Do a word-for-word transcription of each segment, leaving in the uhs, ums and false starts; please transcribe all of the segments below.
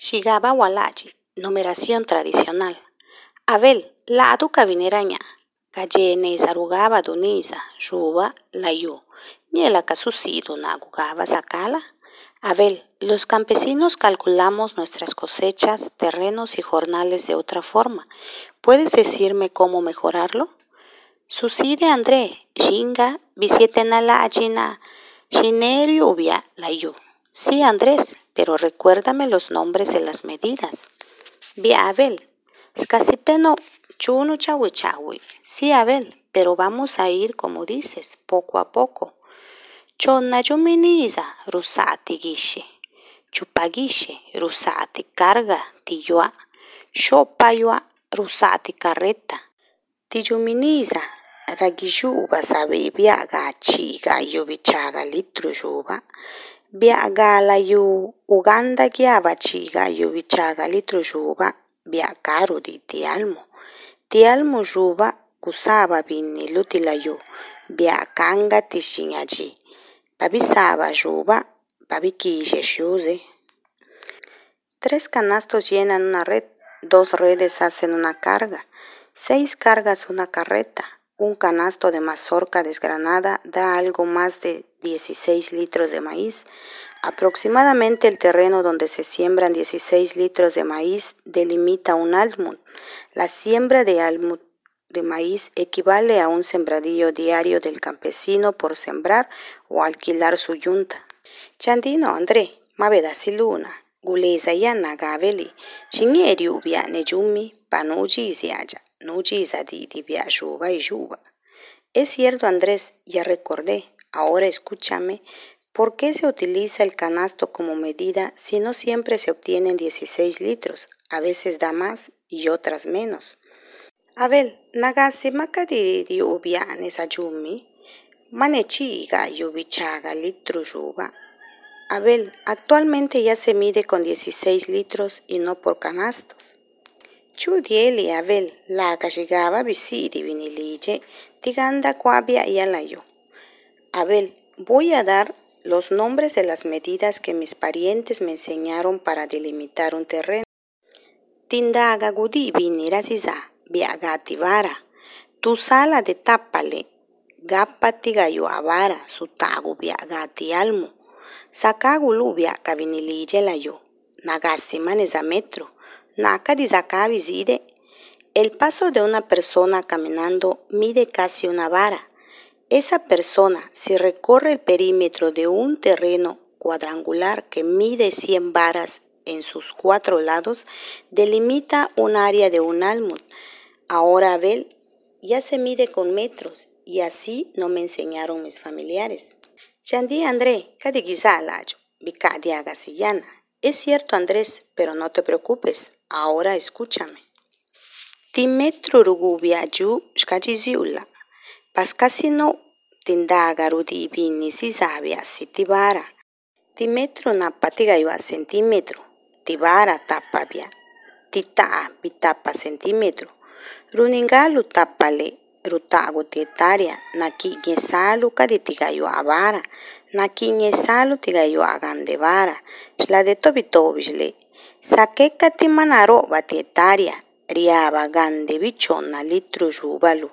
Shigaba walachi, numeración tradicional. Abel, la aduca vineraña. Gallene sarugaba dunisa, shuba, layu. Niela casucido nagugaba sacala. Abel, los campesinos calculamos nuestras cosechas, terrenos y jornales de otra forma. ¿Puedes decirme cómo mejorarlo? Sucide André, Shinga, Visietenala Achina, Shinerio Ubia, Layu. Sí, Andrés, pero recuérdame los nombres de las medidas. Via Abel, Scasipeno, Chunu Chawi Chawi. Sí, Abel, pero vamos a ir como dices, poco a poco. Chonna Yuminiza, Rusati Gishe. Chupagishe, Rusati Carga, Tiyua. Shopayua, Rusati Carreta. Tiyuminiza, Ragishuba sabe viaga chiga yubichaga litru juba. Viaga la yu Uganda giaba chiga yubichaga litru juba. Viagaru di tialmo. Tialmo juba kusaba bini lutila yu. Viaganga tishinyaji. Babisaba juba. Babikishe shuze. Tres canastos llenan una red. Dos redes hacen una carga. Seis cargas una carreta. Un canasto de mazorca desgranada da algo más de dieciséis litros de maíz. Aproximadamente el terreno donde se siembran dieciséis litros de maíz delimita un almud. La siembra de almud de maíz equivale a un sembradillo diario del campesino por sembrar o alquilar su yunta. Chandino André, maveda siluna, guleza yana gaveli, chingeri ubia nejumi, panuji ziaya. Es cierto, Andrés, ya recordé. Ahora escúchame. ¿Por qué se utiliza el canasto como medida si no siempre se obtienen dieciséis litros? A veces da más y otras menos. Abel, nagasi makadiri ubiane sayumi, manechiga yubichaga litro yuba. Abel, actualmente ya se mide con dieciséis litros y no por canastos. Chudieli Abel, la llegaba visiri vinilije, tiganda cuabia y alayo. Abel, voy a dar los nombres de las medidas que mis parientes me enseñaron para delimitar un terreno. Tindaga gudi vinirasiza, viagati vara. Tu sala de tapale, gapati gayo avara, sutagu viagati almo. Sakagu lubia kavinilije layo, nagasi maneza metro. Naka dizide. El paso de una persona caminando mide casi una vara. Esa persona, si recorre el perímetro de un terreno cuadrangular que mide cien varas en sus cuatro lados, delimita un área de un almud. Ahora Abel ya se mide con metros y así no me enseñaron mis familiares. Chandí André, kadigizalayo, bicadiaga sillana. Es cierto, Andrés, pero no te preocupes. Ahora escúchame. Timetro rugubia yu shkajiziula. Pascasino tindaga rudi bini sizabia sitibara. Timetro napatigayo centímetro. Tibara tapabia. Titaa bitapa centímetro. Runingalu tapale rutago tietaria. Naki nyesalu kaditigayo avara. Naki nyesalu tigayo agandevara. La de tobitobisle. Sakeka timanaro batietaria, riaba gande bichona litro yubalu.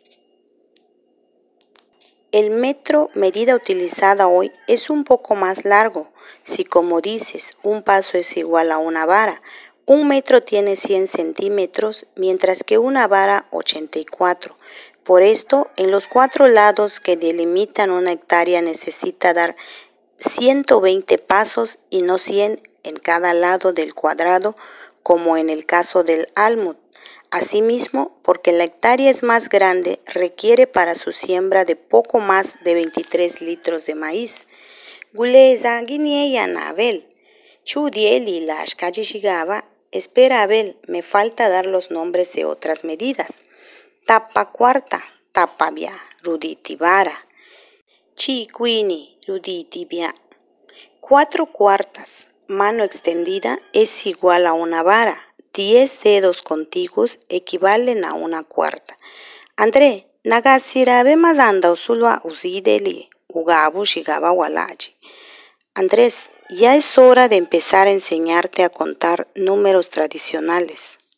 El metro, medida utilizada hoy, es un poco más largo. Si como dices, un paso es igual a una vara, un metro tiene cien centímetros, mientras que una vara ochenta y cuatro. Por esto, en los cuatro lados que delimitan una hectárea necesita dar ciento veinte pasos y no cien en cada lado del cuadrado, como en el caso del almud. Asimismo, porque la hectárea es más grande, requiere para su siembra de poco más de veintitrés litros de maíz. Guleza guinieya Abel, chudieli las shigaba. Espera Abel, me falta dar los nombres de otras medidas. Tapa cuarta, tapabia, ruditibara. Chiquini, ruditibia. Cuatro cuartas. Mano extendida es igual a una vara. Diez dedos contiguos equivalen a una cuarta. André, nagasirabe mazanda usulwa usideli ugabu shigaba walachi. Andrés, ya es hora de empezar a enseñarte a contar números tradicionales.